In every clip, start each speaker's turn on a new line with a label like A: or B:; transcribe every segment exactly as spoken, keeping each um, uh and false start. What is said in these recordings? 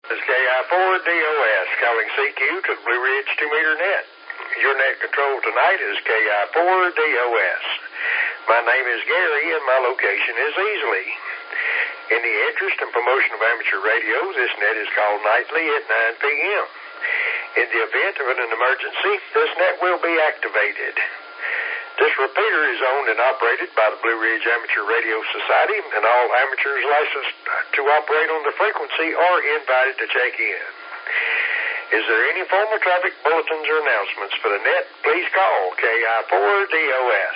A: This is K I four D O S calling C Q to the Blue Ridge two meter net. Your net control tonight is K I four D O S. My name is Gary and my location is Easley. In the interest and promotion of amateur radio, this net is called nightly at nine p m In the event of an emergency, this net will be activated. This repeater is owned and operated by the Blue Ridge Amateur Radio Society, and all amateurs licensed to operate on the frequency are invited to check in. Is there any form of traffic bulletins or announcements for the net? Please call K I four D O S.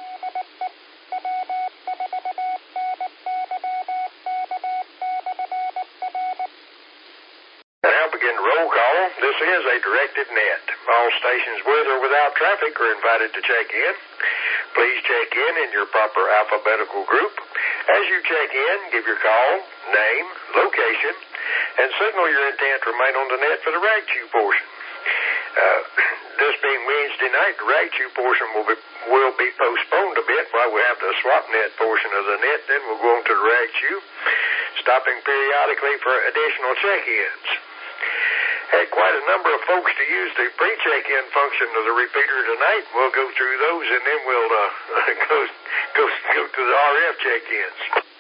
A: Now begin roll call. This is a directed net. All stations with or without traffic are invited to check in. Please check in in your proper alphabetical group. As you check in, give your call, name, location, and signal your intent to remain on the net for the rag chew portion. Uh, this being Wednesday night, the rag chew portion will be will be postponed a bit while we have the swap net portion of the net. Then we'll go on to the rag chew, stopping periodically for additional check-ins. Had quite a number of folks to use the pre-check-in function of the repeater tonight. We'll go through those and then we'll uh, go, go go to the R F check-ins.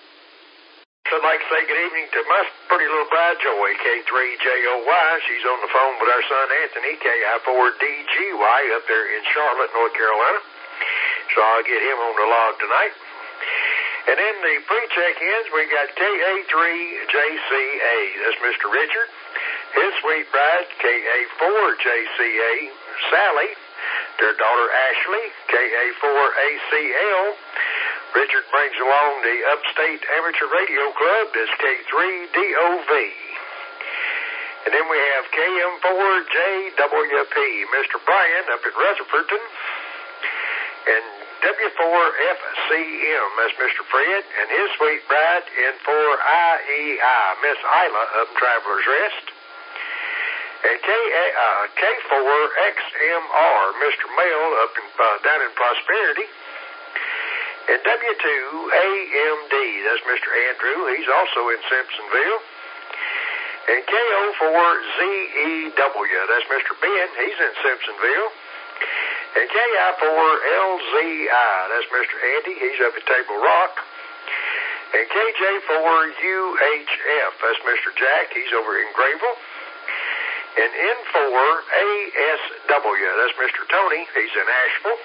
A: So I'd like to say good evening to my pretty little bride Joy, K three J O Y. She's on the phone with our son Anthony, K I four D G Y, up there in Charlotte, North Carolina. So I'll get him on the log tonight. And in the pre-check-ins, we got K A three J C A. That's Mister Richard. His sweet bride, K A four J C A, Sally. Their daughter, Ashley, K A four A C L. Richard brings along the Upstate Amateur Radio Club, that's K three D O V. And then we have K M four J W P, Mister Brian up at Rutherfordton. And W four F C M, that's Mister Fred, and his sweet bride, N four I E I, Miss Isla up in Traveler's Rest. And K, uh, K four X M R, Mister Mail up in, uh, down in Prosperity. And W two A M D, that's Mister Andrew, he's also in Simpsonville. And K O four Z E W, that's Mister Ben, he's in Simpsonville. And K I four L Z I, that's Mister Andy, he's up at Table Rock. And K J four U H F, that's Mister Jack, he's over in Grayville. And N four A S W, that's Mister Tony, he's in Asheville.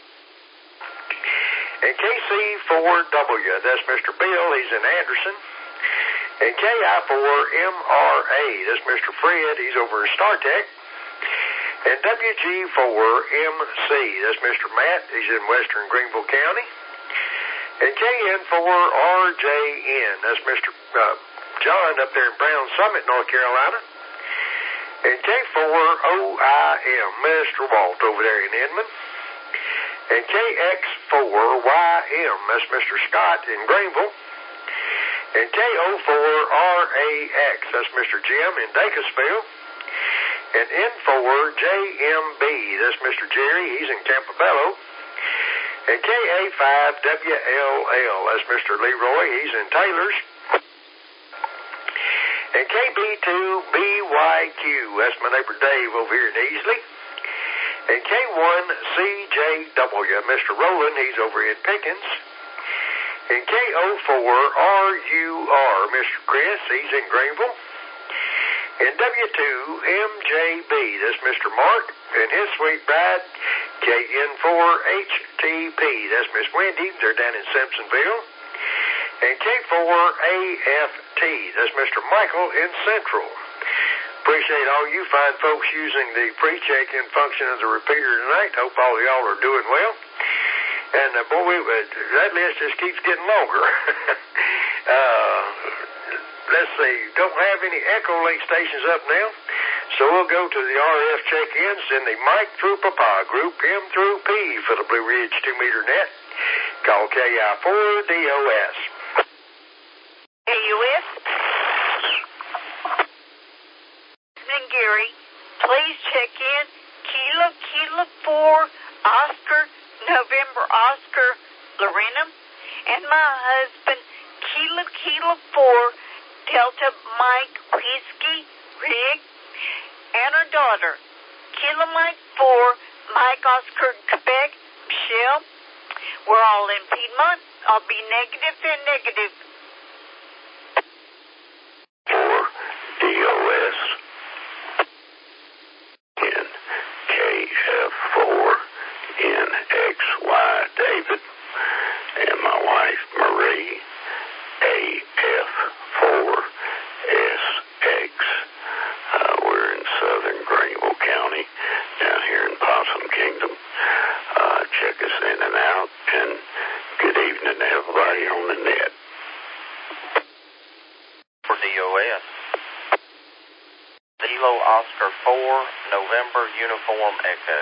A: And K C four W, that's Mister Bill, he's in Anderson. And K I four M R A, that's Mister Fred, he's over in StarTech. And W G four M C, that's Mister Matt, he's in Western Greenville County. And K N four R J N, that's Mister Uh, John up there in Brown Summit, North Carolina. And K four O I M, Mister Walt over there in Inman. And K X four Y M, that's Mister Scott in Greenville. And K O four R A X, that's Mister Jim in Dacusville. And N four J M B, that's Mister Jerry, he's in Campobello. And K A five W L L, that's Mister Leroy, he's in Taylor's. And K B two B Y Q, that's my neighbor Dave over here in Easley. And K one C J W, Mister Rowland, he's over in Pickens. And K O four R U R, Mister Chris, he's in Greenville. And W two M J B, that's Mister Mark, and his sweet bride, K N four H T P, that's Miss Wendy, they're down in Simpsonville. And K four A F T, that's Mister Michael in Central. Appreciate all you fine folks using the pre-check-in function of the repeater tonight. Hope all of y'all are doing well. And uh, boy, we, uh, that list just keeps getting longer. uh, let's see, don't have any Echo Link stations up now, so we'll go to the R F check-ins in the Mike through Papa group, M through P for the Blue Ridge two meter net. Call K I four D O S.
B: K U S. And Gary, please check in Kilo Kilo four Oscar November Oscar Lorenum and my husband Kilo Kilo four Delta Mike Whiskey Rig, and her daughter, Kilo Mike four, Mike Oscar Quebec, Michelle. We're all in Piedmont. I'll be negative and negative.
C: For D O S in K F four in X Y David, and my wife Marie, A F four S X. Uh, we're in southern Greenville County, down here in Possum Kingdom. Uh, check us in and out, and good evening to everybody on the net.
D: For D O S, Kilo Oscar four, November Uniform Echo,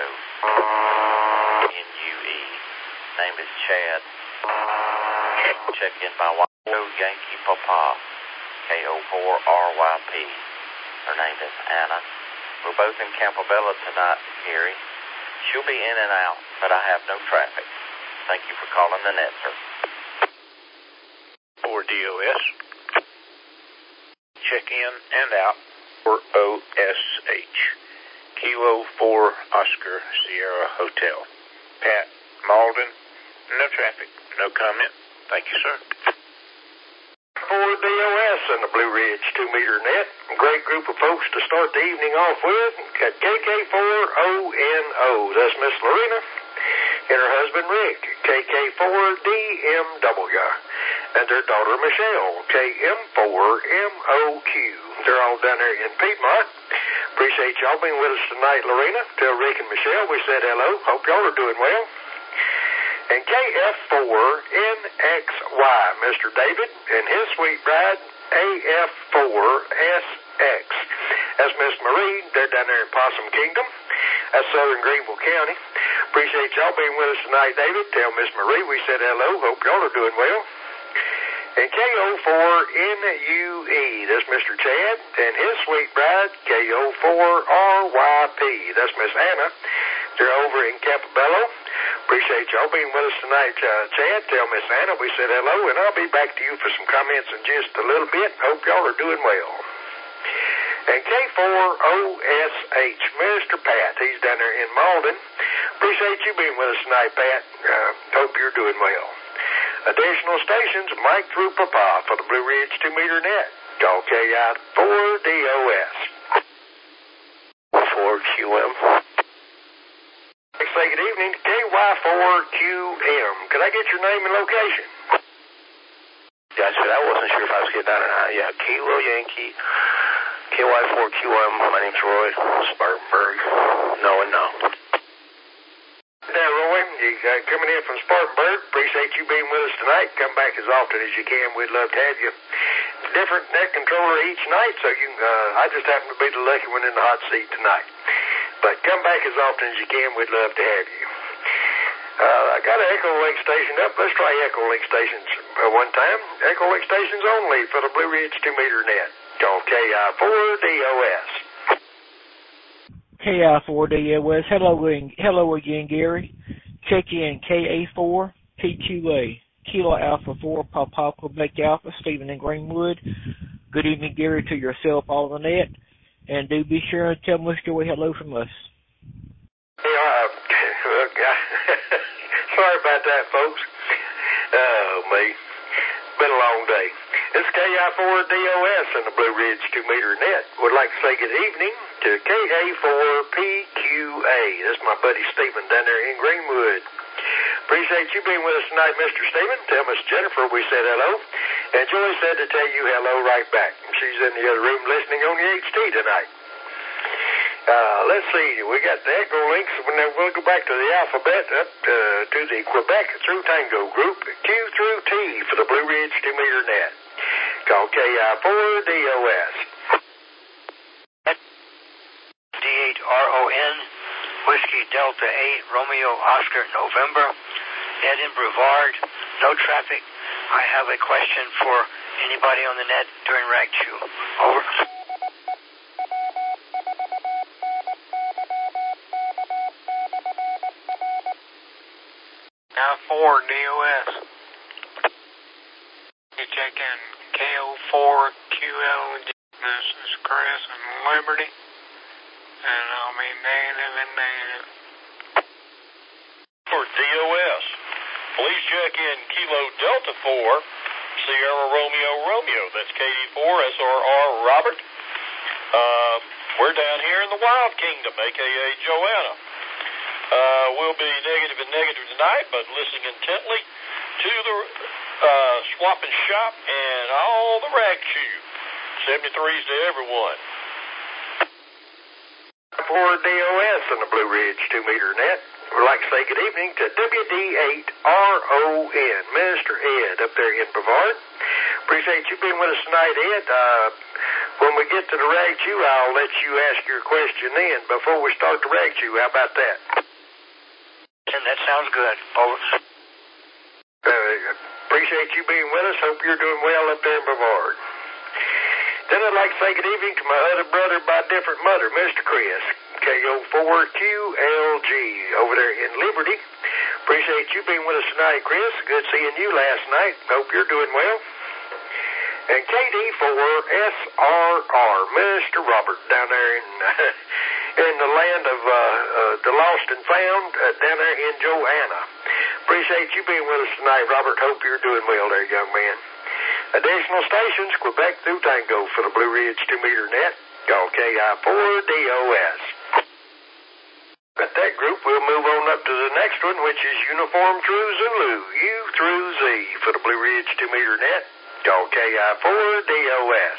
D: N U E. Name is Chad. Check in my wife, Yankee Papa, K O four R Y P. Her name is Anna. We're both in Campobello tonight, Gary. She'll be in and out, but I have no traffic. Thank you for calling the net, sir.
E: For D O S, check in and out for O S H, Kilo four Oscar Sierra Hotel. Pat, Malden, no traffic, no comment. Thank you, sir.
A: For D O S and the Blue Ridge two meter net, a great group of folks to start the evening off with. Got K K four O N O, that's Miss Lorena, and her husband Rick, K K four D M W, and their daughter Michelle, K M four M O Q. They're all down there in Piedmont. Appreciate y'all being with us tonight, Lorena. Tell Rick and Michelle we said hello. Hope y'all are doing well. And K F four N X Y, Mister David and his sweet bride, A F four S X. That's Miss Marie. They're down there in Possum Kingdom. That's southern Greenville County. Appreciate y'all being with us tonight, David. Tell Miss Marie we said hello. Hope y'all are doing well. And K O four N U E, that's Mister Chad and his sweet bride, K O four R Y P. That's Miss Anna. They're over in Campobello. Appreciate y'all being with us tonight, uh, Chad. Tell Miss Anna we said hello, and I'll be back to you for some comments in just a little bit. Hope y'all are doing well. And K four O S H, Mister Pat, he's down there in Malden. Appreciate you being with us tonight, Pat. Uh, hope you're doing well. Additional stations, Mike through Papa for the Blue Ridge two meter net. Call K I four D O S.
C: four Q M.
A: Say good evening, K Y four Q M. Could I get your name and location?
C: Gotcha. I wasn't sure if I was getting that or not. Yeah, Kilo Yankee, K Y four Q M. My name's Roy, Spartanburg. No and no.
A: Now, Roy, you uh, coming in from Spartanburg. Appreciate you being with us tonight. Come back as often as you can. We'd love to have you. Different net controller each night, so you. Uh, I just happen to be the lucky one in the hot seat tonight. But come back as often as you can. We'd love to have you. Uh, I got an Echo Link station up. Let's try Echo Link stations uh, one time. Echo Link stations only for the Blue Ridge two meter net. Call K I four D O S.
F: K I four D O S. Hello, hello again, Gary. Check in K A four P Q A. Kilo Alpha four, Papa Quebec Alpha, Stephen in Greenwood. Good evening, Gary, to yourself, all on the net. And do be sure to tell Miss Joy hello from us.
A: Yeah, uh, sorry about that, folks. Oh, me. Been a long day. It's K I four D O S and the Blue Ridge two meter net. Would like to say good evening to K A four P Q A. That's my buddy Stephen down there in Greenwood. Appreciate you being with us tonight, Mister Stephen. Tell Miss Jennifer we said hello. And Joy said to tell you hello right back. She's in the other room listening on the H T tonight. Uh, let's see. We got the Echo Links. We'll go back to the alphabet up uh, to the Quebec through Tango group. Q through T for the Blue Ridge two meter net. Call K I four D O S.
G: D eight R O N, Whiskey Delta eight, Romeo Oscar November, net in Brevard, no traffic. I have a question for anybody on the net during Rag two. Over.
H: Now four D O S. You check in K O four Q L This is Chris in Liberty, and I'll be negative and negative.
I: For D O S, please check in Kilo Delta four, Sierra Romeo Romeo. That's K D four S R R Robert. Uh, we're down here in the Wild Kingdom, a k a. Joanna. Uh, we'll be negative and negative tonight, but listening intently to the uh, swap and shop and all the rag chew. seventy-threes to everyone.
A: For D O S on the Blue Ridge two meter net, we'd like to say good evening to W D eight R O N, Mister Ed up there in Brevard. Appreciate you being with us tonight, Ed. Uh, when we get to the rag chew, I'll let you ask your question then before we start the rag chew. How about that?
G: And that sounds good. Over.
A: Uh, appreciate you being with us. Hope you're doing well up there in Brevard. Then I'd like to say good evening to my other brother by different mother, Mister Chris, K O four Q L G, over there in Liberty. Appreciate you being with us tonight, Chris. Good seeing you last night. Hope you're doing well. And K D four S R R, Mister Robert, down there in in the land of uh, uh, the lost and found, uh, down there in Joanna. Appreciate you being with us tonight, Robert. Hope you're doing well there, young man. Additional stations, Quebec through Tango for the Blue Ridge two meter net. Call K I four D O S. At that group, we'll move on up to the next one, which is Uniform True Zulu, U through Z for the Blue Ridge two meter net. Call K I four D O S.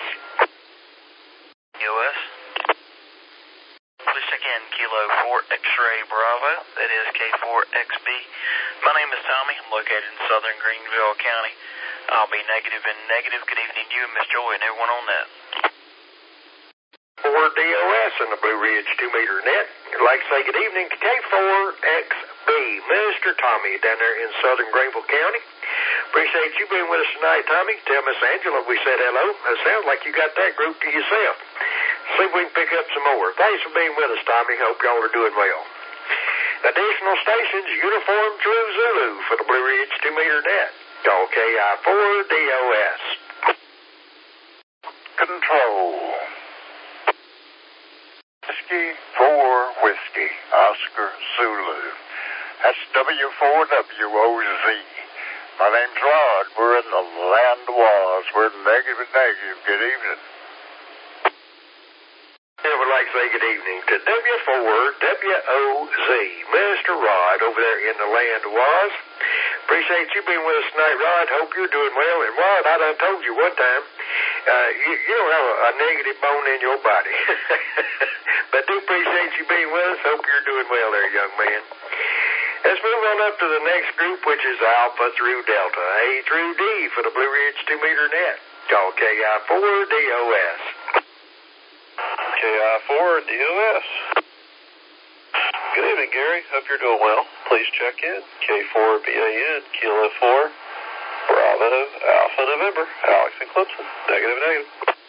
D: D O S. Please check in Kilo four X-Ray Bravo. That is K four X B. My name is Tommy. I'm located in southern Greenville County. I'll be negative and negative. Good evening to you, Miss Joy, and everyone on that.
A: For D O S in the Blue Ridge two meter net, I'd like to say good evening to K four X B, Mister Tommy, down there in southern Greenville County. Appreciate you being with us tonight, Tommy. Tell Miss Angela we said hello. It sounds like you got that group to yourself. See if we can pick up some more. Thanks for being with us, Tommy. Hope y'all are doing well. Additional stations, Uniform True Zulu for the Blue Ridge two meter net. Call K I four D O S.
C: Control. Whiskey four Whiskey, Oscar Zulu. That's W four W O Z. My name's Rod. We're in the land of Oz. We're negative and negative. Good evening.
A: I would like to say good evening to W four W O Z, Mister Rod, over there in the land of Oz. Appreciate you being with us tonight, Rod. Hope you're doing well. And Rod, I done told you one time, uh, you, you don't have a, a negative bone in your body. But do appreciate you being with us. Hope you're doing well there, young man. Let's move on up to the next group, which is Alpha through Delta, A through D for the Blue Ridge two meter net. Call K I four D O S.
I: K I four D O S. Good evening, Gary. Hope you're doing well. Please check in K four B A N, Kilo four, Bravo, Alpha November, Alex and Clemson. Negative, negative.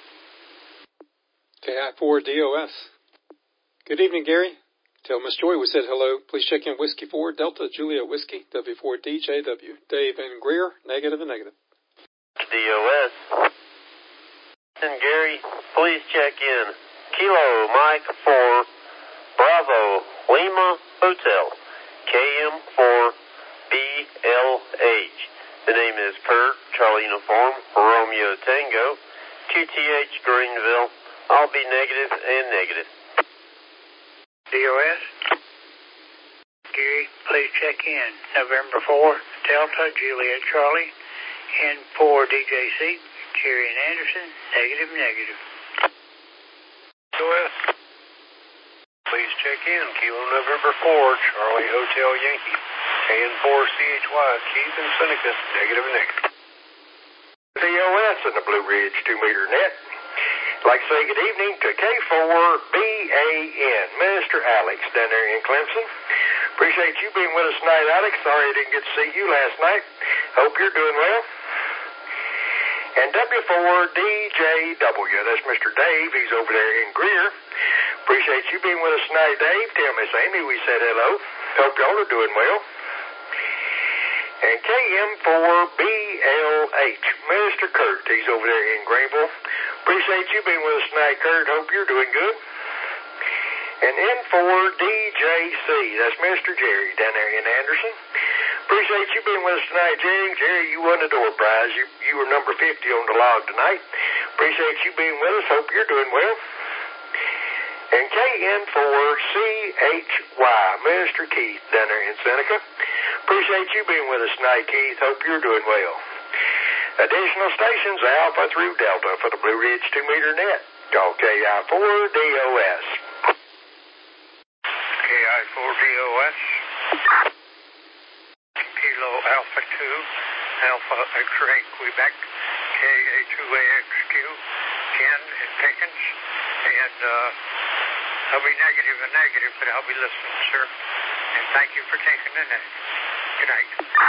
J: K I four D O S. Good evening, Gary. Tell Miss Joy we said hello. Please check in Whiskey four, Delta Julia Whiskey, W four D J W. Dave and Greer, negative and negative.
I: D O S. And Gary, please check in Kilo Mike four, Bravo, Lima Hotel, K M four B L H. The name is Kurt, Charlie Uniform, Romeo Tango, Q T H Greenville. I'll be negative and negative.
G: D O S. Gary, please check in November four, Delta Juliet Charlie, N four D J C, Jerry and Anderson, negative, negative.
H: D O S. Please check in Kilo November four, Charlie Hotel Yankee, K N four C H Y, Keith and Seneca, negative, negative.
A: D O S in the Blue Ridge two meter net. I'd like to say good evening to K four B A N, Mister Alex, down there in Clemson. Appreciate you being with us tonight, Alex. Sorry I didn't get to see you last night. Hope you're doing well. And W four D J W, that's Mister Dave. He's over there in Greer. Appreciate you being with us tonight, Dave. Tell Miss Amy we said hello. Hope y'all are doing well. And K M four B L H, Mister Kurt, he's over there in Greenville. Appreciate you being with us tonight, Kurt. Hope you're doing good. And N four D J C, that's Mister Jerry down there in Anderson. Appreciate you being with us tonight, Jerry. Jerry, you won the door prize. You, you were number fifty on the log tonight. Appreciate you being with us. Hope you're doing well. And K N four C H Y, Mister Keith down there in Seneca. Appreciate you being with us tonight, Keith. Hope you're doing well. Additional stations, Alpha through Delta for the Blue Ridge two meter net. Call K I four D O S.
H: K I four D O S. Kilo Alpha two, Alpha X-ray Quebec, K A two A X Q, Ken in Pickens, and uh, I'll be negative and negative, but I'll be listening, sir. And thank you for taking the net. Good night.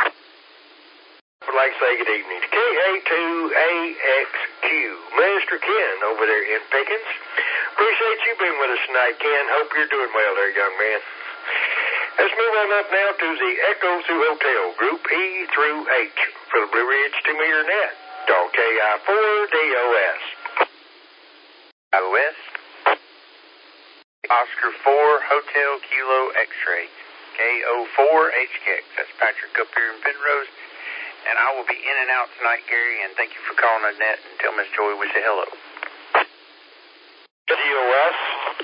A: I would like to say good evening to K A two A X Q, Mister Ken over there in Pickens. Appreciate you being with us tonight, Ken. Hope you're doing well there, young man. Let's move on up now to the Echo through Hotel, Group E through H for the Blue Ridge two meter net. Call K I four D O S.
D: O S. Oscar four, Hotel Kilo X-ray. K O four H K X. That's Patrick up here in Penrose. And I will be in and out tonight, Gary, and thank you for calling the net and tell Miss Joy we say hello.
E: D O S.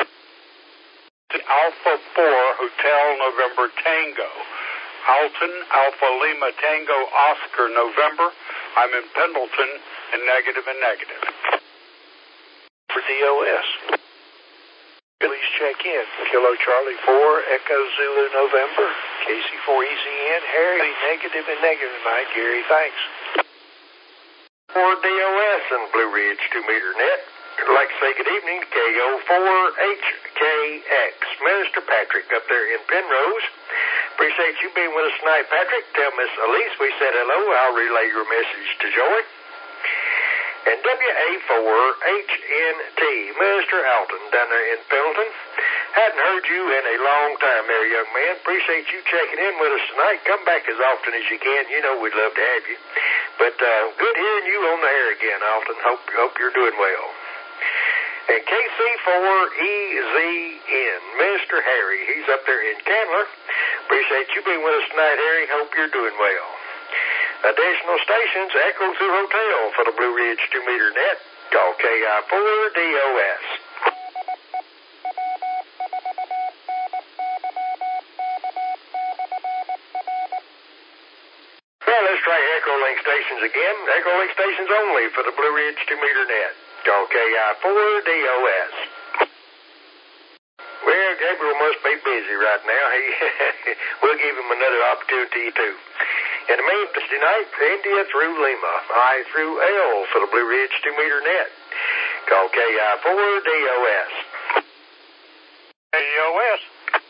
E: Alpha four, Hotel November Tango. Alton, Alpha Lima Tango, Oscar November. I'm in Pendleton, and negative and negative.
A: For D O S. Please check in. Kilo Charlie four, Echo Zulu November. K C four E Z N, Harry, negative and negative tonight. Gary, thanks. For D O S and Blue Ridge two meter net. I'd like to say good evening to K O four H K X, Mister Patrick up there in Penrose. Appreciate you being with us tonight, Patrick. Tell Miss Elise we said hello. I'll relay your message to Joy. And W A four H N T, Mister Alton down there in Pendleton. Hadn't heard you in a long time there, young man. Appreciate you checking in with us tonight. Come back as often as you can. You know we'd love to have you. But uh, good hearing you on the air again, Alton. Hope, hope you're doing well. And K C four E Z N, Mister Harry, he's up there in Candler. Appreciate you being with us tonight, Harry. Hope you're doing well. Additional stations, Echo through Hotel for the Blue Ridge two meter net. Call K I four D O S. Well, let's try Echo Link stations again. Echo Link stations only for the Blue Ridge two meter net. Call K I four D O S. Well, Gabriel must be busy right now. He, we'll give him another opportunity, too. In the Memphis tonight, India through Lima, I through L for the Blue Ridge two meter net. Call K I four D O S.
I: D O S.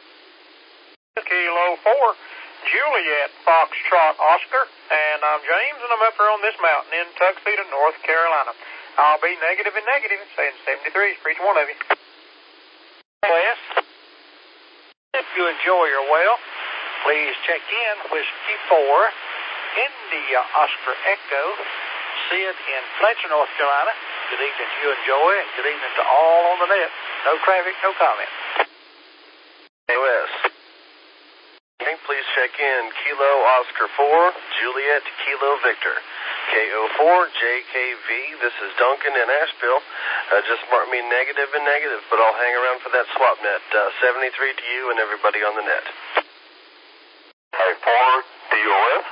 I: Kilo four, Juliet, Foxtrot, Oscar, and I'm James, and I'm up here on this mountain in Tuxedo, North Carolina. I'll be negative and negative, saying seventy-three for each one of you. West, if you enjoy your well, please check in Whiskey four, India Oscar Echo, Sid in Fletcher, North Carolina. Good evening to you and Joy, and good evening to all on the net. No traffic, no comment.
K: O S. Please check in Kilo Oscar four, Juliet Kilo Victor. K O four J K V, this is Duncan in Asheville. Uh, just mark me negative and negative, but I'll hang around for that swap net. Uh, seventy-three to you and everybody on the net.
C: K four D O S.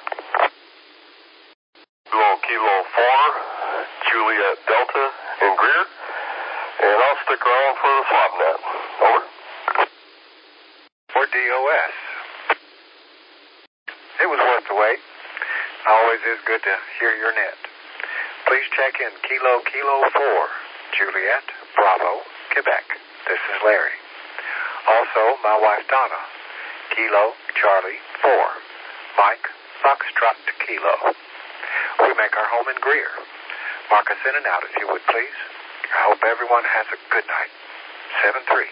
C: Kilo Kilo four, Juliet Delta in Greer. And I'll stick around for the swap net. Over.
H: For D O S. It was worth the wait. Always is good to hear your net. Please check in Kilo Kilo four, Juliet, Bravo, Quebec. This is Larry. Also, my wife Donna, Kilo Charlie four, Mike Foxtrot Kilo. We make our home in Greer. Mark us in and out if you would, please. I hope everyone has a good night. seven three.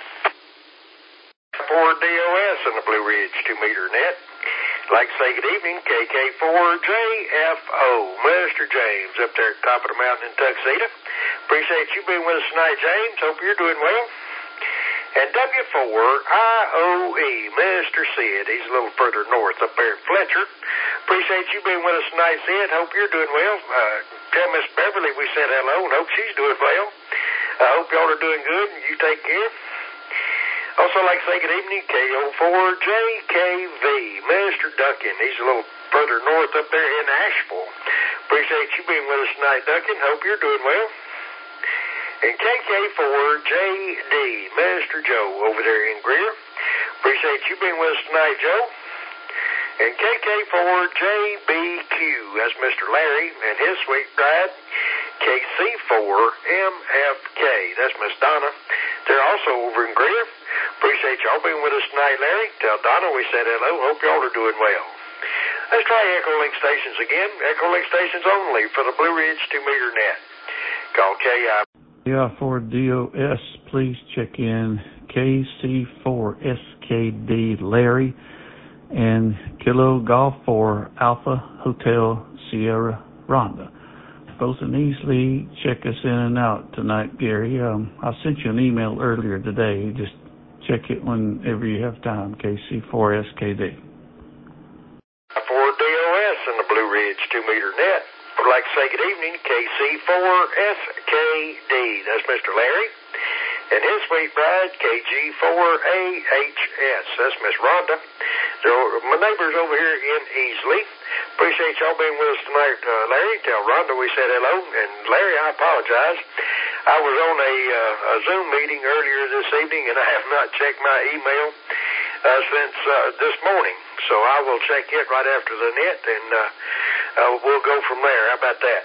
A: For D O S and the Blue Ridge two meter net. Like to say good evening, K K four J F O, Mister James up there at the top of the mountain in Tuxedo. Appreciate you being with us tonight, James. Hope you're doing well. And W four I O E, Mister Sid. He's a little further north up there in Fletcher. Appreciate you being with us tonight, Sid. Hope you're doing well. Uh, tell Miss Beverly we said hello and hope she's doing well. I uh, hope y'all are doing good and you take care. Also, I'd like to say good evening, K O four J K V, Mister Duncan. He's a little further north up there in Asheville. Appreciate you being with us tonight, Duncan. Hope you're doing well. And K K four J D, Mister Joe over there in Greer. Appreciate you being with us tonight, Joe. And K K four J B Q, that's Mister Larry and his sweet bride. K C four M F K, that's Miss Donna. They're also over in Greer. Appreciate y'all being with us tonight, Larry. Tell Donna we said hello. Hope y'all are doing well. Let's try Echo Link stations again. Echo Link stations only for the Blue Ridge two meter net. Call K I.
L: Yeah, for D O S, please check in K C four S K D Larry and Kilo Golf for Alpha Hotel Sierra Rhonda. Both and easily check us in and out tonight, Gary. Um, I sent you an email earlier today. Just check it whenever you have time, K C four S K D.
A: For D O S and the Blue Ridge two meter net. I'd like to say good evening, K C four S K D. That's Mister Larry. And his sweet bride, K G four A H S. That's Miss Rhonda. They're my neighbors over here in Easley. Appreciate y'all being with us tonight, uh, Larry. Tell Rhonda we said hello. And Larry, I apologize. I was on a, uh, a Zoom meeting earlier this evening, and I have not checked my email uh, since uh, this morning. So I will check it right after the net, and uh, uh, we'll go from there. How about that?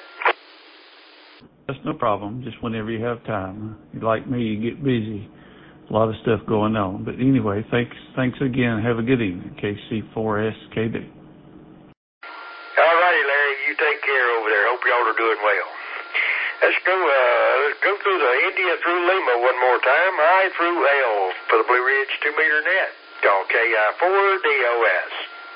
L: That's no problem. Just whenever you have time. Like me, you get busy. A lot of stuff going on. But anyway, thanks thanks again. Have a good evening. K C four S K D.
A: All righty, Larry. You take care over there. Hope y'all are doing well. Let's go, uh, let's go through the India through Lima one more time. I through L for the Blue Ridge two meter net. Call K I four D O S.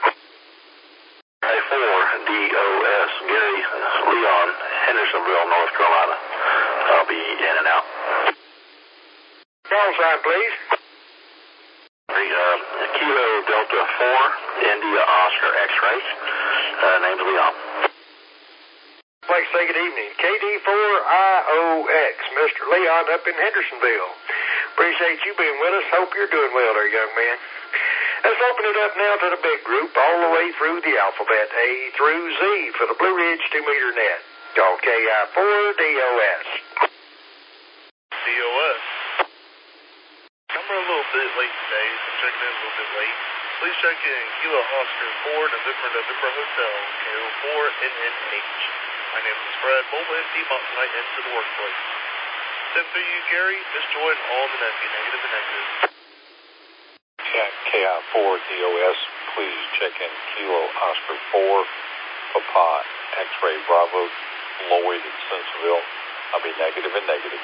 C: K four D O S, Gary Leon, Hendersonville, North Carolina. I'll be in and out.
A: Call sign, please.
C: The uh, Kilo Delta four, India Oscar X-ray. Uh, name's Leon.
A: I'd like to say good evening. K D four I O X, Mister Leon up in Hendersonville. Appreciate you being with us. Hope you're doing well there, young man. Let's open it up now to the big group, all the way through the alphabet, A through Z, for the Blue Ridge two meter net. Call K I four D O S.
I: D O S. I'm a little bit late today. I'm checking in a little bit late. Please check in Kilo Oscar four, November, November Hotel, K O four N N H. My name is Fred, mobile in Piedmont tonight, and to the workplace. Send for you, Gary, Miss Joy, and all the nephew, negative and negative.
M: K I four D O S, please check in Kilo Oscar four, Papa X-ray Bravo, Lloyd in Simpsonville. I'll be negative and negative.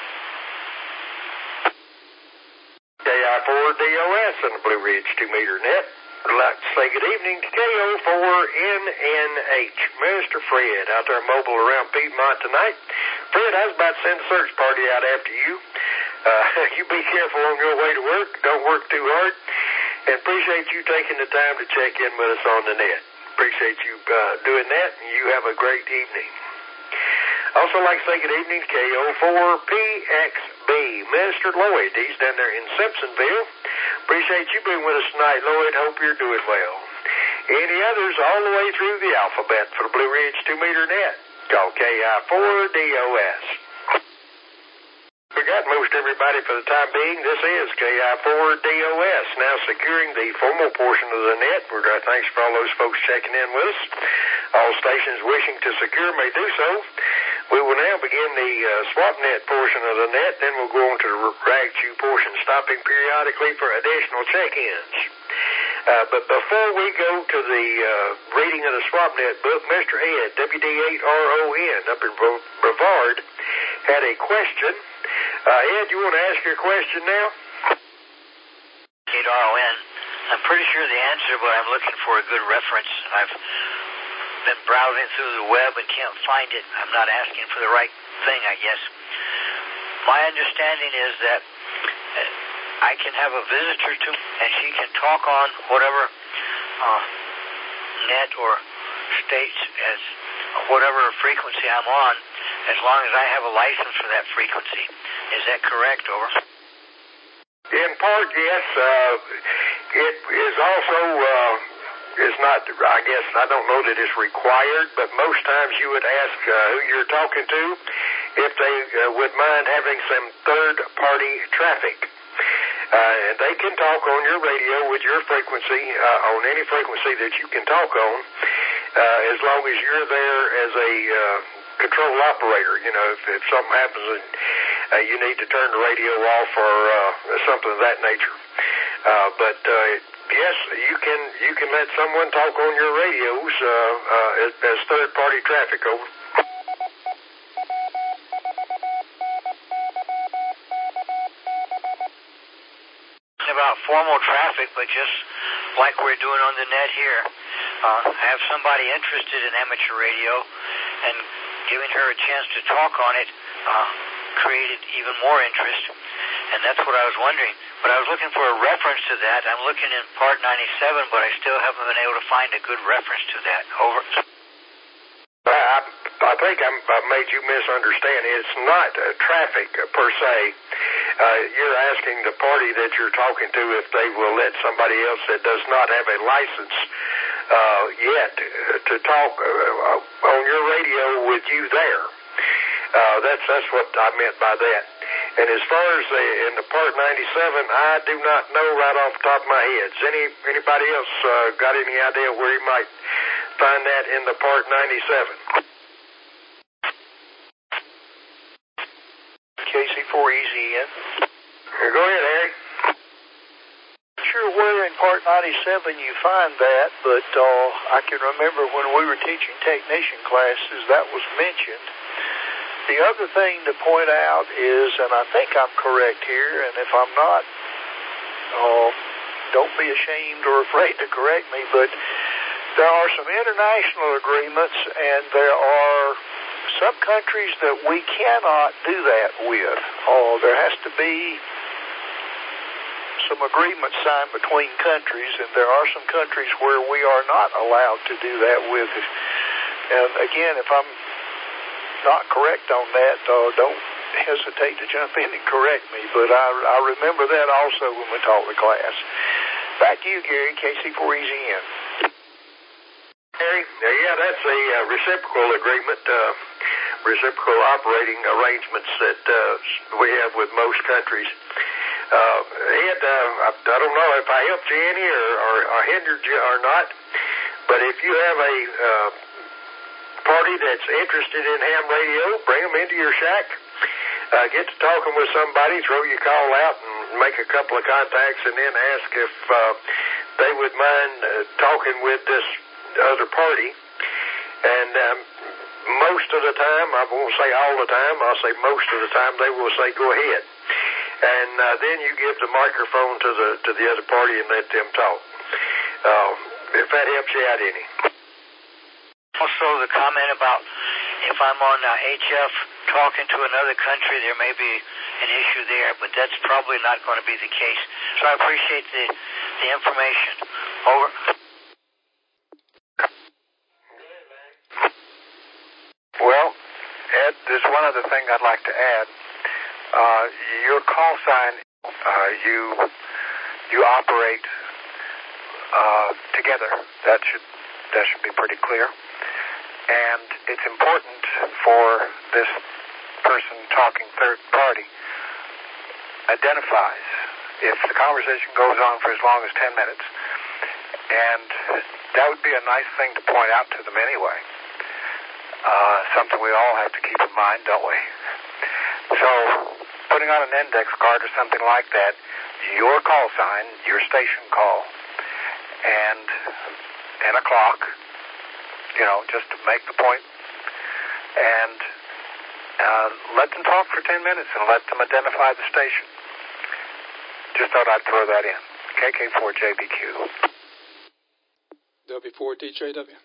A: K I four D O S and the Blue Ridge two meter net. I'd like to say good evening to K O four N N H, Mister Fred, out there mobile around Piedmont tonight. Fred, I was about to send a search party out after you. Uh, you be careful on your way to work. Don't work too hard. And appreciate you taking the time to check in with us on the net. Appreciate you uh, doing that, and you have a great evening. Also like to say good evening to K O four P X B, Mister Lloyd. He's down there in Simpsonville. Appreciate you being with us tonight, Lloyd. Hope you're doing well. Any others all the way through the alphabet for the Blue Ridge two meter net? Call K I four D O S. We got most everybody for the time being. This is K I four D O S, now securing the formal portion of the net. We're uh, thanks for all those folks checking in with us. All stations wishing to secure may do so. We will now begin the uh, swap net portion of the net, then we'll go on to the rag chew portion, stopping periodically for additional check-ins. Uh, but before we go to the uh, reading of the swap net book, Mister Ed, W D eight R O N, up in Brevard, had a question. Uh, Ed, you want to ask your question now?
G: eight R O N. I'm pretty sure the answer, but I'm looking for a good reference. I've been browsing through the web and can't find it. I'm not asking for the right thing, I guess. my understanding is that I can have a visitor to, and she can talk on whatever uh, net or states as whatever frequency I'm on, as long as I have a license for that frequency. Is that correct, over?
A: In part, yes. Uh, it is also, uh, is not, I guess, I don't know that it's required, but most times you would ask uh, who you're talking to if they uh, would mind having some third-party traffic. Uh, and they can talk on your radio with your frequency, uh, on any frequency that you can talk on, uh, as long as you're there as a uh, control operator. You know, if, if something happens and uh, you need to turn the radio off or uh, something of that nature. Uh, but uh, yes, you can you can let someone talk on your radios uh, uh, as, as third-party traffic. Over.
G: About formal traffic, but just like we're doing on the net here, uh, have somebody interested in amateur radio and giving her a chance to talk on it uh, created even more interest, and that's what I was wondering. But I was looking for a reference to that. I'm looking in part ninety-seven, but I still haven't been able to find a good reference to that. Over.
A: I, I think I'm, I made you misunderstand. It's not uh, traffic uh, per se. Uh, you're asking the party that you're talking to if they will let somebody else that does not have a license uh, yet uh, to talk uh, on your radio with you there. Uh, that's that's what I meant by that. And as far as the, in the part ninety-seven, I do not know right off the top of my head. Has any anybody else uh, got any idea where you might find that in the part ninety-seven?
N: K C four E Z N.
A: Go ahead, Harry.
N: Not sure where in part ninety-seven you find that, but uh, I can remember when we were teaching technician classes that was mentioned. The other thing to point out is, and I think I'm correct here, and if I'm not, uh, don't be ashamed or afraid to correct me, but there are some international agreements, and there are some countries that we cannot do that with. Uh, there has to be some agreements signed between countries, and there are some countries where we are not allowed to do that with. And again, if I'm not correct on that, uh, don't hesitate to jump in and correct me, but I, I remember that also when we taught the class. Back to you, Gary, K C four E Z N.
A: Harry, uh, yeah, that's a uh, reciprocal agreement, uh, reciprocal operating arrangements that uh, we have with most countries. Uh, Ed, uh, I, I don't know if I helped you any or, or, or hindered you or not, but if you have a uh, party that's interested in ham radio, bring them into your shack, uh, get to talking with somebody, throw your call out and make a couple of contacts, and then ask if uh, they would mind uh, talking with this other party. And um, most of the time, I won't say all the time, I'll say most of the time, they will say go ahead. And uh, then you give the microphone to the to the other party and let them talk. Uh, if that helps you out any.
G: Also, the comment about if I'm on uh, H F talking to another country, there may be an issue there, but that's probably not going to be the case. So I appreciate the, the information. Over.
H: Well, Ed, there's one other thing I'd like to add. Uh, your call sign, uh, you you operate uh, together. That should that should be pretty clear. And it's important for this person talking third party identifies if the conversation goes on for as long as ten minutes. And that would be a nice thing to point out to them anyway. Uh, something we all have to keep in mind, don't we? So, putting on an index card or something like that, your call sign, your station call, and, and a clock, you know, just to make the point, and uh, let them talk for ten minutes and let them identify the station. Just thought I'd throw that in. K K four J B Q.
J: W four D J W.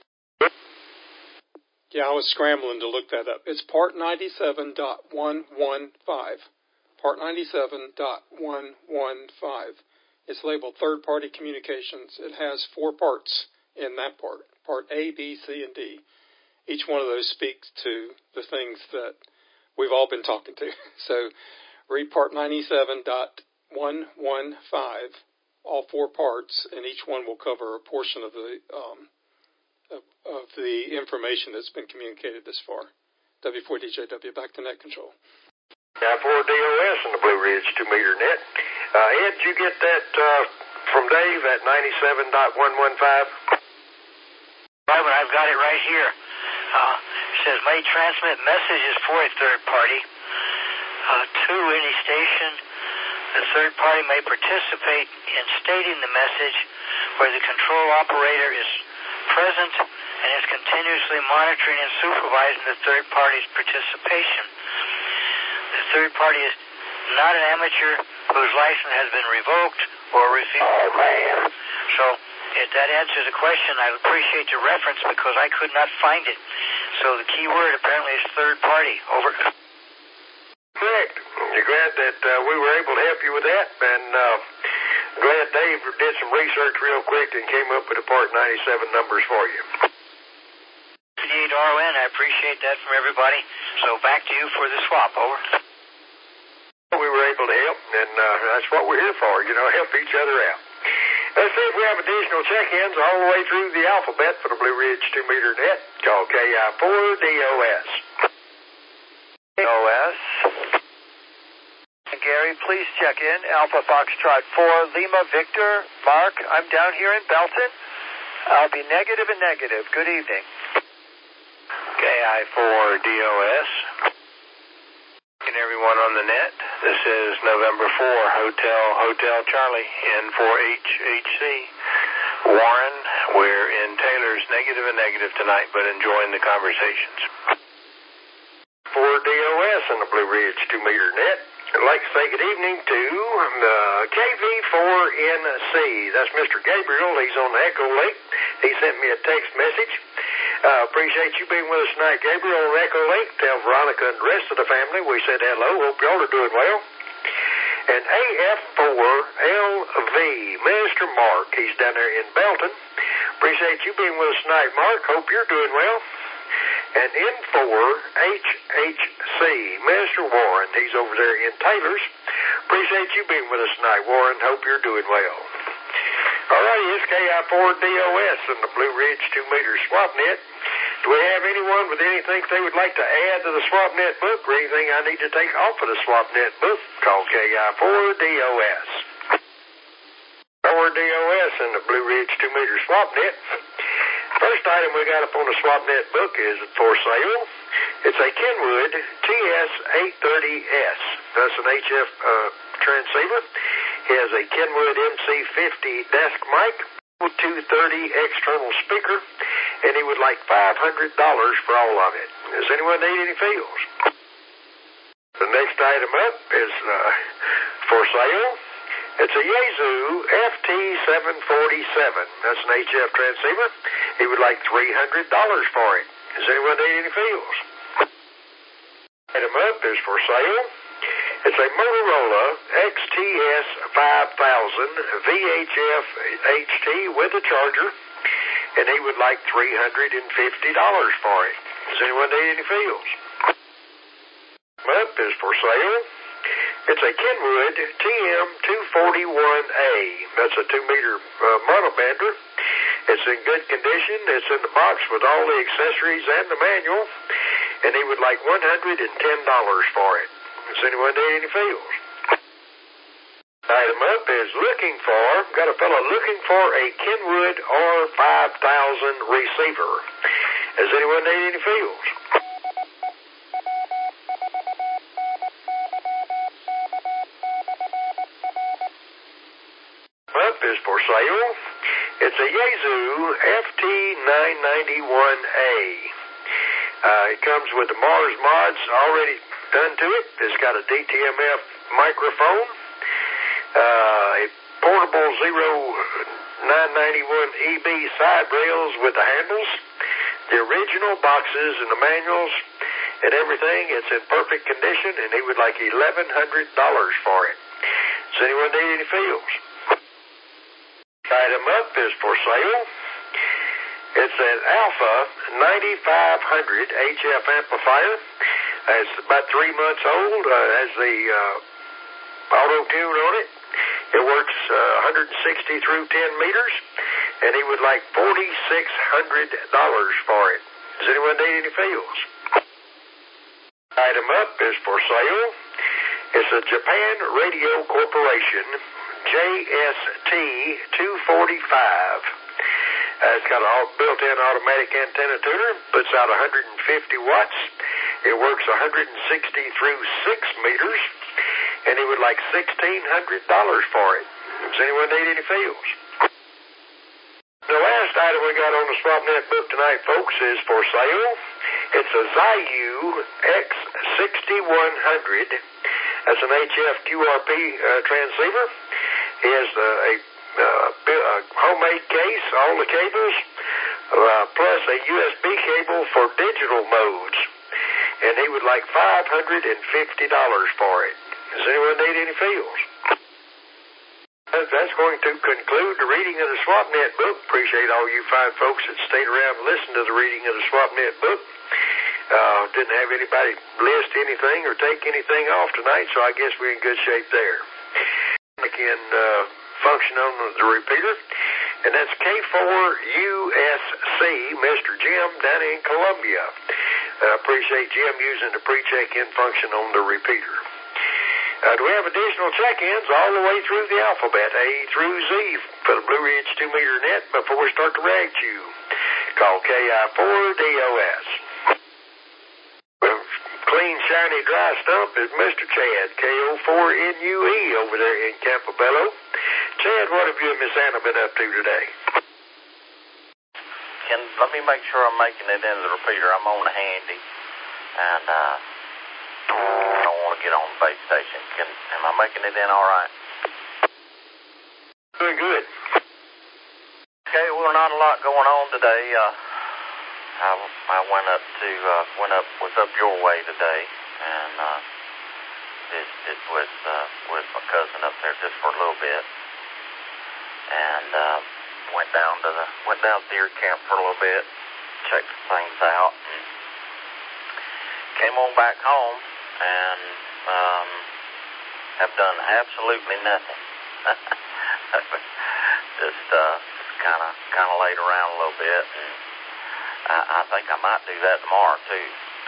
J: Yeah, I was scrambling to look that up. It's part ninety-seven point one one five. Part ninety-seven point one one five. It's labeled third-party communications. It has four parts in that part, Part A, B, C, and D. Each one of those speaks to the things that we've all been talking to. So read Part ninety-seven point one one five, all four parts, and each one will cover a portion of the um, of, of the information that's been communicated this far. W four D J W, back to net control.
A: Now for D O S and the Blue Ridge two meter net. Uh, Ed, did you get that uh, from Dave at ninety-seven point one one five?
G: Right, but I've got it right here. Uh, it says may transmit messages for a third party uh, to any station. The third party may participate in stating the message where the control operator is present and is continuously monitoring and supervising the third party's participation. The third party is not an amateur whose license has been revoked or refused.
A: Oh, man.
G: So if that answers the question, I appreciate the reference because I could not find it. So the key word apparently is third party. Over.
A: Correct. You're glad that uh, we were able to help you with that, and uh, glad Dave did some research real quick and came up with the Part ninety-seven numbers for you.
G: fifty-eight R O N, I appreciate that from everybody. So back to you for the swap. Over.
A: We were able to help, and uh, that's what we're here for, you know, help each other out. Let's see if we have additional check-ins all the way through the alphabet for the Blue Ridge two meter net. Call K I four D O S.
H: D O S. Gary, please check in. Alpha Foxtrot four, Lima Victor. Mark, I'm down here in Belton. I'll be negative and negative. Good evening.
K: K I four D O S. And everyone on the net, this is November fourth, Hotel Hotel Charlie, N four H H C. Warren, we're in Taylor's negative and negative tonight, but enjoying the conversations.
A: For D O S and the Blue Ridge two meter net, I'd like to say good evening to uh, K V four N C. That's Mister Gabriel. He's on the Echo Lake. He sent me a text message. Uh, appreciate you being with us tonight, Gabriel, on Echo Lake. Tell Veronica and the rest of the family we said hello. Hope y'all are doing well. And A F four L V, Mister Mark. He's down there in Belton. Appreciate you being with us tonight, Mark. Hope you're doing well. And N four H H C, Mister Warren. He's over there in Taylor's. Appreciate you being with us tonight, Warren. Hope you're doing well. All righty, it's K I four D O S and the Blue Ridge two meter swap net. Do we have anyone with anything they would like to add to the swap net book or anything I need to take off of the swap net book? Call K I four D O S. four D O S and the Blue Ridge two meter swap net. First item we got up on the swap net book is for sale. It's a Kenwood T S eight thirty S. That's an H F uh, transceiver. He has a Kenwood M C fifty desk mic, two thirty external speaker, and he would like five hundred dollars for all of it. Does anyone need any feels? The next item up is uh, for sale. It's a Yaesu F T seven forty-seven. That's an H F transceiver. He would like three hundred dollars for it. Does anyone need any feels? Item up is for sale. It's a Motorola X T S five thousand V H F H T with a charger, and he would like three hundred fifty dollars for it. Does anyone need any feels? Up is for sale. It's a Kenwood T M two forty-one A. That's a two meter uh, monobander. It's in good condition. It's in the box with all the accessories and the manual, and he would like one hundred ten dollars for it. Does anyone need any feels? Item up is looking for, got a fellow looking for a Kenwood R five thousand receiver. Does anyone need any feels? Up is for sale. It's a Yaesu F T nine ninety-one A. Uh, it comes with the Mars mods already done to it. It's got a D T M F microphone, uh, a portable Zero nine ninety-one E B side rails with the handles, the original boxes and the manuals, and everything. It's in perfect condition, and he would like eleven hundred dollars for it. Does anyone need any fields? Item up is for sale. It's an Alpha ninety-five hundred H F amplifier. Uh, it's about three months old. Uh, has the uh, auto tune on it. It works uh, one hundred sixty through ten meters, and he would like forty-six hundred dollars for it. Does anyone need any fields? Item up is for sale. It's a Japan Radio Corporation J S T two forty-five. Uh, it's got a built-in automatic antenna tuner, puts out one hundred fifty watts. It works one hundred sixty through six meters, and he would like sixteen hundred dollars for it. Does anyone need any fields? The last item we got on the SwapNet book tonight, folks, is for sale. It's a Xiyu X sixty-one hundred. That's an H F Q R P uh, transceiver. He has uh, a, uh, a homemade case, all the cables, uh, plus a U S B cable for digital modes. And he would like five hundred fifty dollars for it. Does anyone need any fields? That's going to conclude the reading of the SwapNet book. Appreciate all you fine folks that stayed around and listened to the reading of the SwapNet book. Uh, didn't have anybody list anything or take anything off tonight, so I guess we're in good shape there. We can uh, function on the repeater, and that's K four U S C, Mister Jim down in Columbia. I uh, appreciate Jim using the pre-check-in function on the repeater. Uh, do we have additional check-ins all the way through the alphabet, A through Z, for the Blue Ridge two-meter net before we start the rag chew? Call K I four D O S. Well, clean, shiny, dry stump is Mister Chad, K O four N U E, over there in Campobello. Chad, what have you and Miss Anna been up to today?
D: Can, let me make sure I'm making it into the repeater. I'm on the handy, and uh, I don't want to get on the base station. Can, am I making it in all right?
A: Doing good.
D: Okay, well, not a lot going on today. Uh, I, I went up to uh, went up was up your way today, and uh, visited with uh, with my cousin up there just for a little bit, and uh, went down to the went down to deer camp for a little bit, checked things out, and came on back home, and um, have done absolutely nothing. Just uh, kind of kind of laid around a little bit, and I, I think I might do that tomorrow too.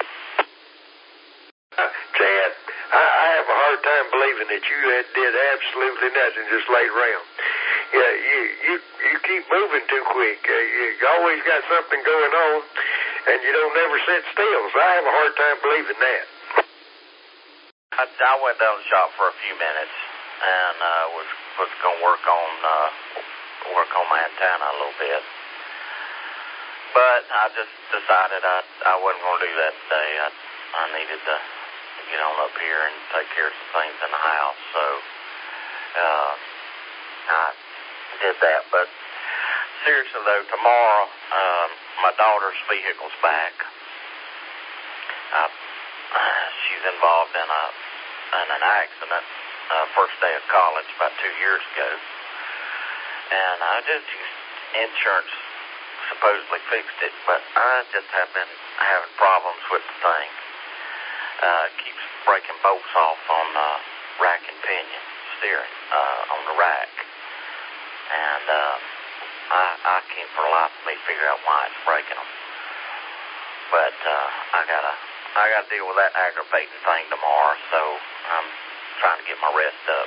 A: Uh, Chad, I, I have a hard time believing that you had, did absolutely nothing, just laid around. Yeah, you you you keep moving too quick. Uh, you always got something going on, and you don't never sit still. So I have a hard time believing that.
D: I, I went down to the shop for a few minutes, and uh, was was going to work on uh, work on my antenna a little bit. But I just decided I I wasn't going to do that today. I I needed to get on up here and take care of some things in the house. So uh, I did that. But seriously though, tomorrow um, my daughter's vehicle's back. I, uh, she's involved in a in an accident uh, first day of college about two years ago, and I just insurance supposedly fixed it, but I just have been having problems with the thing. Uh, it keeps breaking bolts off on the rack and pinion steering uh, on the rack, and uh, I, I can't for the life of me figure out why it's breaking them. But uh, I gotta I gotta deal with that aggravating thing tomorrow, so I'm trying to get my rest up.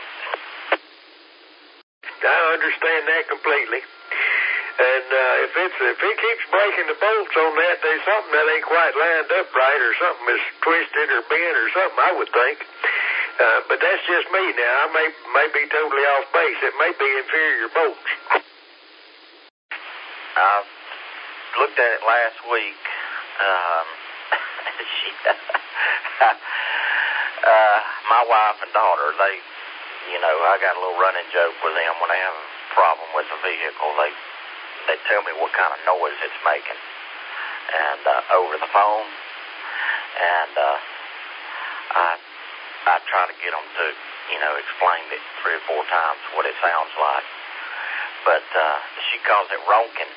A: I understand that completely. And uh, if it's if it keeps breaking the bolts on that, there's something that ain't quite lined up right, or something is twisted or bent or something, I would think. Uh, but that's just me now. I may may be totally off base. It may be inferior bolts.
D: I looked at it last week. Um, she, uh, my wife and daughter, they, you know, I got a little running joke with them when they have a problem with the vehicle. They they tell me what kind of noise it's making, and uh, over the phone, and uh, I I try to get them to, you know, explain it three or four times what it sounds like. But uh, she calls it ronkin.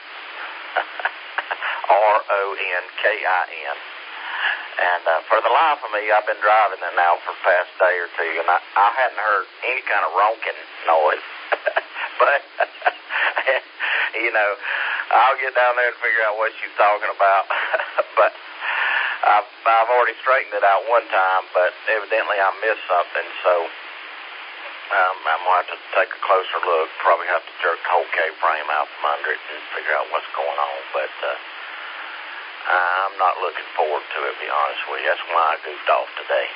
D: R O N K I N. And uh, for the life of me, I've been driving it now for the past day or two, and I, I hadn't heard any kind of ronking noise. But, you know, I'll get down there and figure out what she's talking about. But I've, I've already straightened it out one time, but evidently I missed something, so um, I'm going to have to take a closer look, probably have to jerk the whole K-frame out from under it and figure out what's going on. But uh, I'm not looking forward to it, to be honest with you. That's why I goofed off today.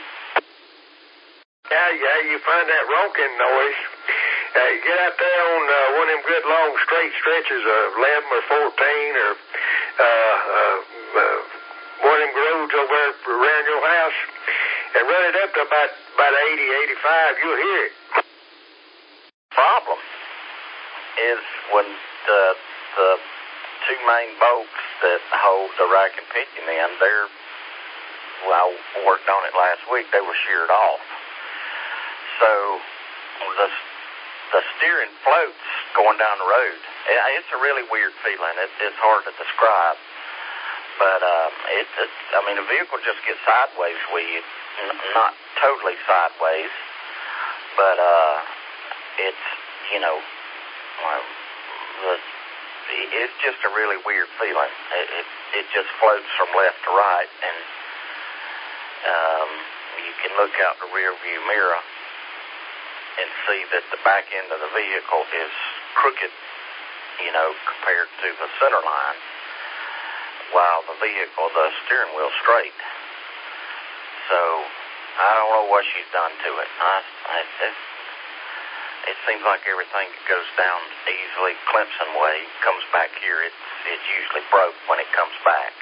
A: Yeah, yeah, you find that ronking noise. Uh, you get out there on uh, one of them good long straight stretches of eleven or fourteen or uh, uh, uh, one of them roads over there around your house and run it up to about, about eighty, eighty-five, you'll hear it.
D: Problem is when the, the two main bolts that hold the rack and pinion in, they're, well, I worked on it last week, they were sheared off. So the the steering floats going down the road. It's a really weird feeling. It, it's hard to describe. But um, it, it, I mean, the vehicle just gets sideways with you. N- not totally sideways, but uh, it's, you know, um, the, it's just a really weird feeling. It, it, it just floats from left to right, and um, you can look out the rear view mirror and see that the back end of the vehicle is crooked, you know, compared to the center line, while the vehicle, the steering wheel straight. So I don't know what she's done to it. I, I, it, it seems like everything goes down easily Clemson way, comes back here, it's, it's usually broke when it comes back.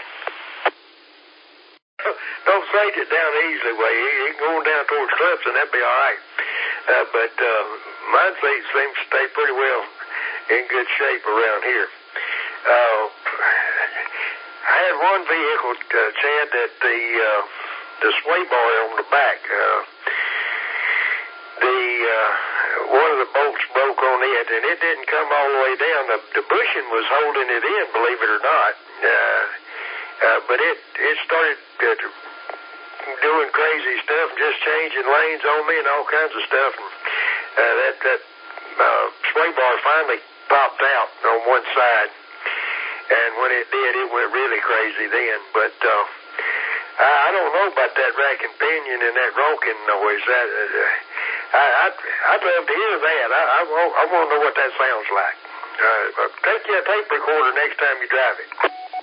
A: Don't sage it down the easily way. It going down towards Clemson, that'd be all right. Uh, but uh, mine seems to stay pretty well in good shape around here. Uh, I had one vehicle, uh, Chad, that the uh, the sway bar on the back, uh, the uh, one of the bolts broke on it, and it didn't come all the way down. The, the bushing was holding it in, believe it or not. Uh, uh, but it it started uh, doing crazy stuff, just changing lanes on me and all kinds of stuff. And uh, that that uh, sway bar finally popped out on one side, and when it did, it went really crazy then. But uh, I, I don't know about that rack and pinion and that ronking noise. That, uh, I, I'd, I'd love to hear that. I, I, I want to know what that sounds like. Uh, take your tape recorder next time you drive it.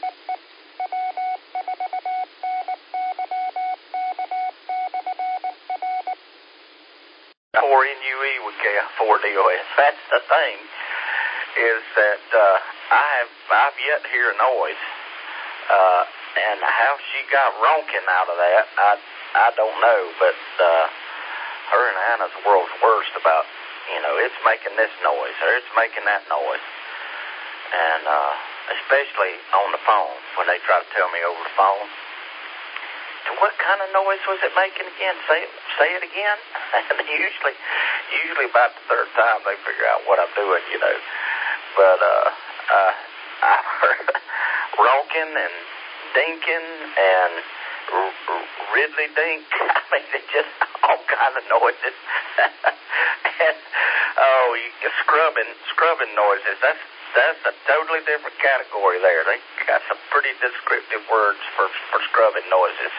D: four N U E with K I four D O S. That's the thing, is that uh, I have, I've yet to hear a noise. Uh, and how she got ronking out of that, I, I don't know. But uh, her and Anna's the world's worst about, you know, it's making this noise or it's making that noise. And uh, especially on the phone, when they try to tell me over the phone, what kind of noise was it making again? Say it, say it again. And usually, usually about the third time they figure out what I'm doing, you know. But uh, uh, I heard ronking and dinking and r- r- Ridley dink. I mean, it's just all kind of noises. And oh, you, scrubbing, scrubbing noises. That's That's a totally different category there. They got some pretty descriptive words for, for scrubbing noises.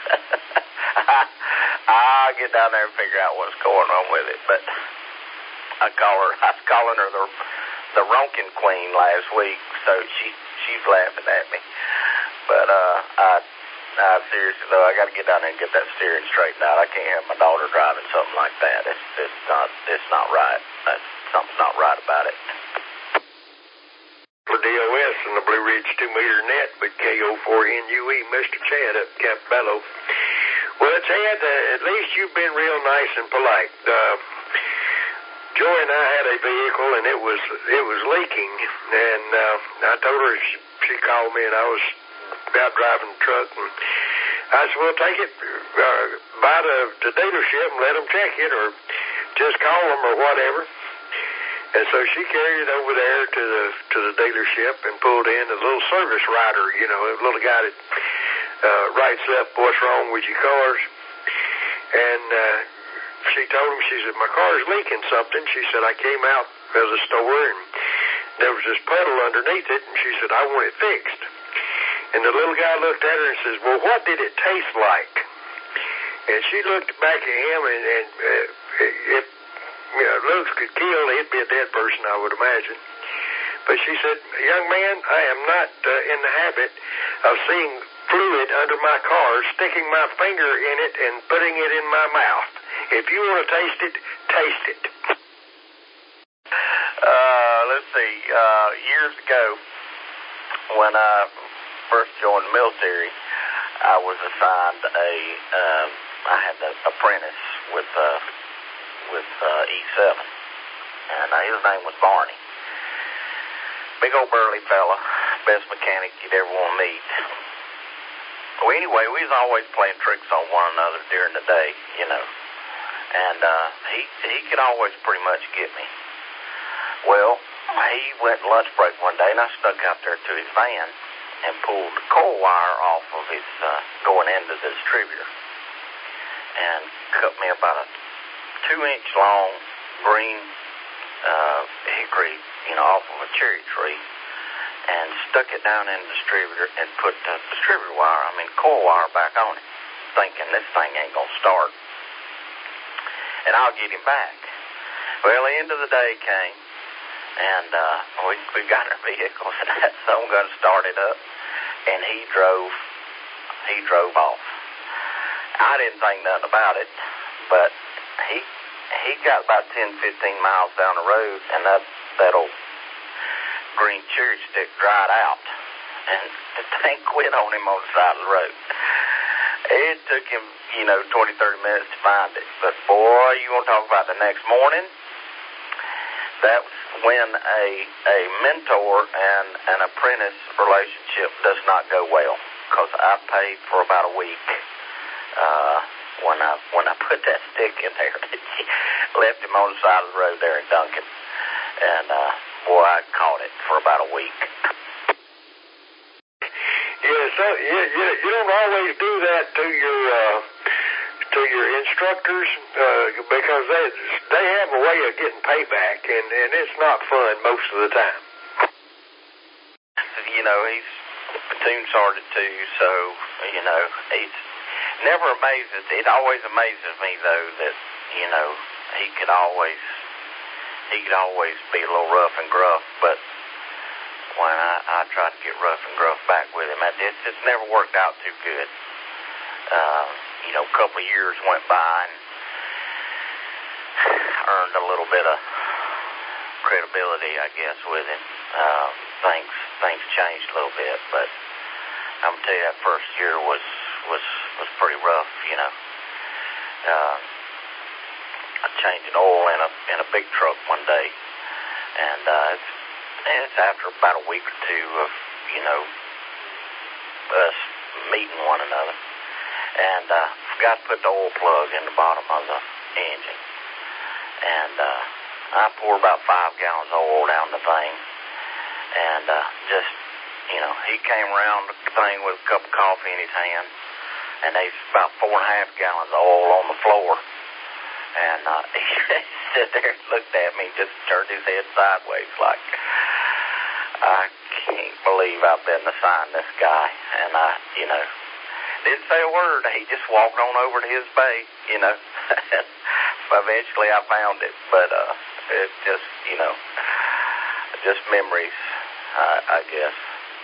D: I'll get down there and figure out what's going on with it. But I call her, I was calling her the the ronking queen last week, so she she's laughing at me. But uh, I, I seriously though, I got to get down there and get that steering straightened out. I can't have my daughter driving something like that. It's it's not it's not right. That's, something's not right about it.
A: For D O S and the Blue Ridge two meter net, but K O four N U E, Mister Chad up Campbello. Well, Chad, uh, at least you've been real nice and polite. Uh, Joy and I had a vehicle, and it was it was leaking, and uh, I told her she, she called me, and I was out driving the truck, and I said, well, take it uh, by the, the dealership and let them check it, or just call them or whatever. And so she carried it over there to the to the dealership and pulled in a little service writer, you know, a little guy that uh, writes up what's wrong with your cars. And uh, she told him, she said, my car's leaking something. She said, I came out of the store and there was this puddle underneath it, and she said, I want it fixed. And the little guy looked at her and says, well, what did it taste like? And she looked back at him, and, and uh, if you know, looks could kill, he'd be a dead person, I would imagine. But she said, young man, I am not uh, in the habit of seeing fluid under my car, sticking my finger in it and putting it in my mouth. If you want to taste it, taste it.
D: Uh, let's see. Uh, years ago, when I first joined the military, I was assigned a, um, I had an apprentice with, uh, with uh, E seven, and uh, his name was Barney. Big old burly fella, best mechanic you'd ever want to meet. Well, anyway, we was always playing tricks on one another during the day, you know, and uh, he he could always pretty much get me. Well, he went lunch break one day, and I stuck out there to his van and pulled the coil wire off of his uh, going into the distributor, and cut me about a two-inch long green uh, hickory, you know, off of a cherry tree, and stuck it down in the distributor and put the distributor wire, I mean coil wire, back on it, thinking this thing ain't gonna start, and I'll get him back. Well, the end of the day came, and uh, we we got our vehicle, and I had some gun started up, and he drove, he drove off. I didn't think nothing about it, but he he got about ten, fifteen miles down the road, and that that old green cherry stick dried out, and the thing quit on him on the side of the road. It took him, you know, twenty, thirty minutes to find it, but boy, you want to talk about the next morning? That was when a a mentor and an apprentice relationship does not go well, because I paid for about a week uh, when I when I put that stick in there. Left him on the side of the road there in Duncan, and uh, boy, I caught it for about a week.
A: Yeah, so you, you, you don't always do that to your uh, to your instructors uh, because they they have a way of getting payback, and, and it's not fun most of the time.
D: You know, he's a platoon sergeant too, so you know he's never amazes. It always amazes me though that you know he could always he could always be a little rough and gruff, but when I, I tried to get rough and gruff back with him, it just it never worked out too good. Uh, you know, a couple of years went by and earned a little bit of credibility, I guess, with him. Uh, things things changed a little bit, but I'm gonna tell you that first year was was was pretty rough. You know, uh, I changed an oil in a in a big truck one day, and uh, it's And it's after about a week or two of, you know, us meeting one another. And uh, forgot to put the oil plug in the bottom of the engine. And uh, I poured about five gallons of oil down the thing. And uh, just, you know, he came around the thing with a cup of coffee in his hand. And there's about four and a half gallons of oil on the floor. And uh, he sat there and looked at me, just turned his head sideways like, I can't believe I've been assigned this guy. And I, you know, didn't say a word. He just walked on over to his bay, you know. Eventually I found it, but uh, it's just, you know, just memories, uh, I guess.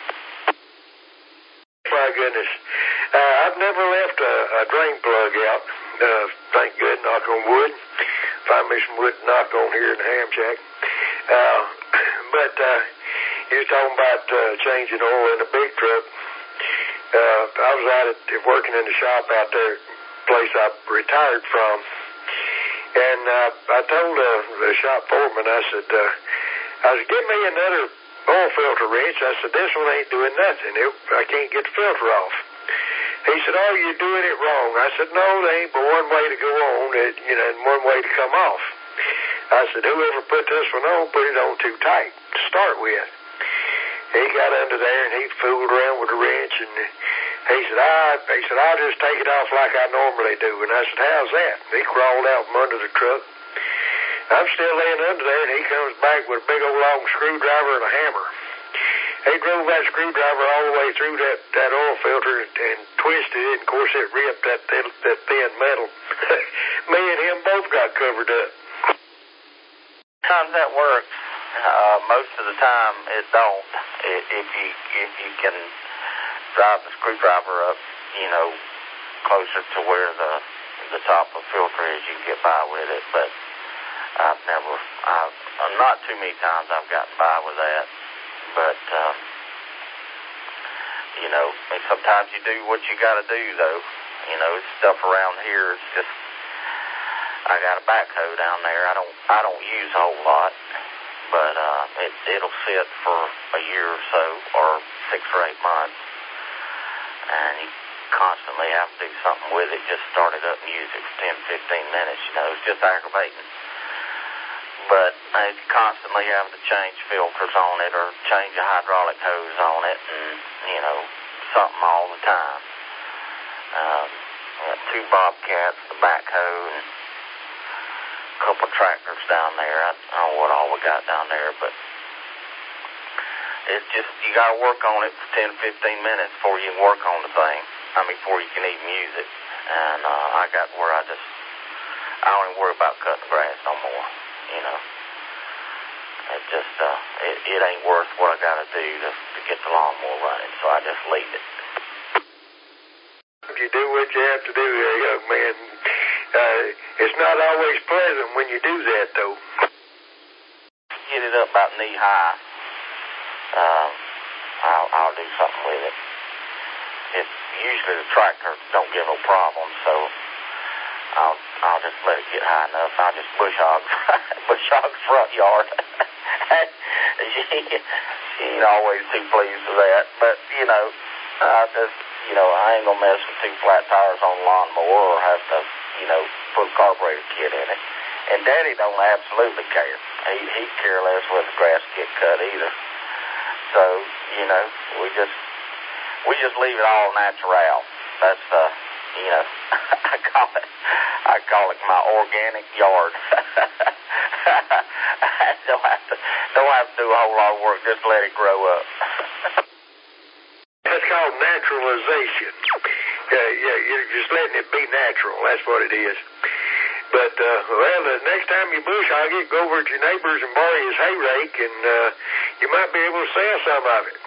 A: My goodness. Uh, I've never left a, a drain plug out. Uh, thank good, knock on wood. Find me some wood to knock on here in the ham shack. Uh, but uh, you were talking about uh, changing oil in a big truck. Uh, I was out at working in the shop out there, place I retired from, and uh, I told uh, the shop foreman, I said, uh, I said, give me another oil filter wrench. I said, this one ain't doing nothing. It, I can't get the filter off. He said, oh, you're doing it wrong. I said, no, there ain't but one way to go on, and, you know, and one way to come off. I said, whoever put this one on, put it on too tight to start with. He got under there, and he fooled around with the wrench, and he said, I, he said, I'll just take it off like I normally do. And I said, how's that? And he crawled out from under the truck. I'm still laying under there, and he comes back with a big old long screwdriver and a hammer. He drove that screwdriver all the way through that, that oil filter and, and twisted it, and of course it ripped that, that, that thin metal. Me and him both got covered up.
D: Sometimes that works. Uh, most of the time it don't. It, if you if you can drive the screwdriver up, you know, closer to where the the top of the filter is, you can get by with it. But I've never, I've not too many times I've gotten by with that. But um, you know, sometimes you do what you got to do, though. You know, stuff around here is just. I got a backhoe down there. I don't I don't use a whole lot, but uh, it it'll sit for a year or so, or six or eight months, and you constantly have to do something with it. Just start it up and use it for ten, fifteen minutes. You know, it's just aggravating. But I constantly have to change filters on it or change a hydraulic hose on it, and you know, something all the time. Um, I got two Bobcats, the backhoe, and couple of tractors down there. I don't know what all we got down there, but it's just, you got to work on it for ten, fifteen minutes before you can work on the thing. I mean, before you can even use it. And uh, I got where I just, I don't even worry about cutting the grass no more, you know. It just, uh, it, it ain't worth what I got to do to, to get the lawnmower running, so I just leave it.
A: You do what you have to do there, young man. Uh, it's not always pleasant when you do that, though.
D: Get it up about knee high. Um, I'll, I'll do something with it. It's usually the tractor don't give no problem, so I'll I'll just let it get high enough. I'll just bush hog bush hog front yard. she, she ain't always too pleased with that, but you know, I just you know I ain't gonna mess with two flat tires on the lawnmower or have to. You know, put a carburetor kit in it. And Daddy don't absolutely care. He he care less whether the grass get cut either. So, you know, we just we just leave it all natural. That's uh you know, I call it I call it my organic yard. I don't have to don't have to do a whole lot of work, just let it grow up.
A: That's called naturalization. Uh, yeah, you're just letting it be natural. That's what it is. But, uh, well, the next time you bush hog it, go over to your neighbor's and borrow his hay rake, and uh, you might be able to sell some of it.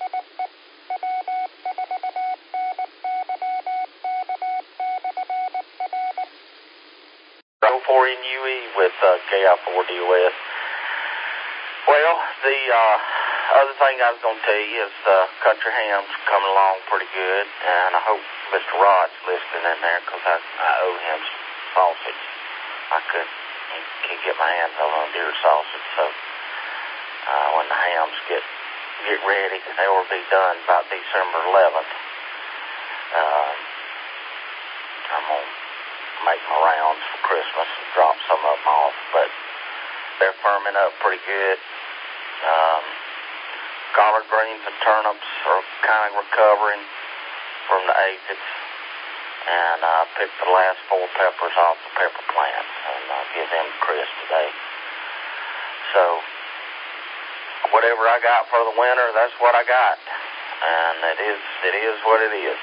D: oh four N U E with uh, K I four D O S. Well, the uh, other thing I was going to tell you is uh, Country Ham's coming along pretty good, and I hope Mister Rod's listening in there because I, I owe him some sausage. I could can't get my hands on a deer sausage, so uh, when the hams get get ready, they will be done about December eleventh. Uh, I'm going to make my rounds for Christmas and drop some of them off, but they're firming up pretty good. Um, collard greens and turnips are kind of recovering from the aphids, and I uh, picked the last four peppers off the pepper plants and uh, give them to Chris today. So whatever I got for the winter, that's what I got, and it is it is what it is.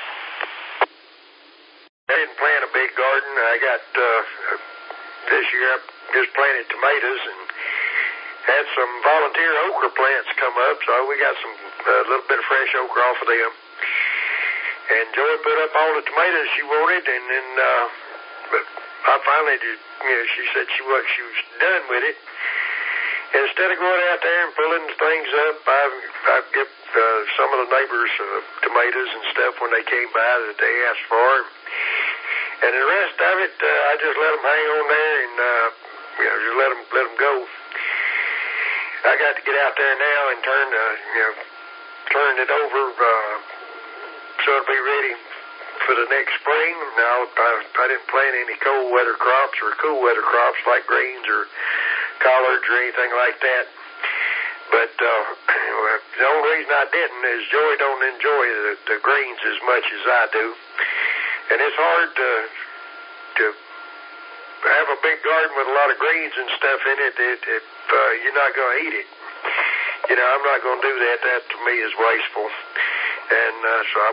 A: I didn't plant a big garden. I got uh, this year I just planted tomatoes and had some volunteer okra plants come up, so we got some a uh, little bit of fresh okra off of them. And Joy put up all the tomatoes she wanted, and then uh, I finally did, you know, she said she was she was done with it. And instead of going out there and pulling things up, I I get uh, some of the neighbors uh, tomatoes and stuff when they came by that they asked for. And the rest of it, uh, I just let them hang on there and uh, you know just let them let them go. I got to get out there now and turn the, you know, turn it over uh, so it'll be ready for the next spring. Now, I, I didn't plant any cold weather crops or cool weather crops like greens or collards or anything like that. But uh, the only reason I didn't is Joey don't enjoy the, the greens as much as I do. And it's hard to, to have a big garden with a lot of greens and stuff in it if, if uh, you're not going to eat it. You know, I'm not going to do that. That to me is wasteful. And uh, so I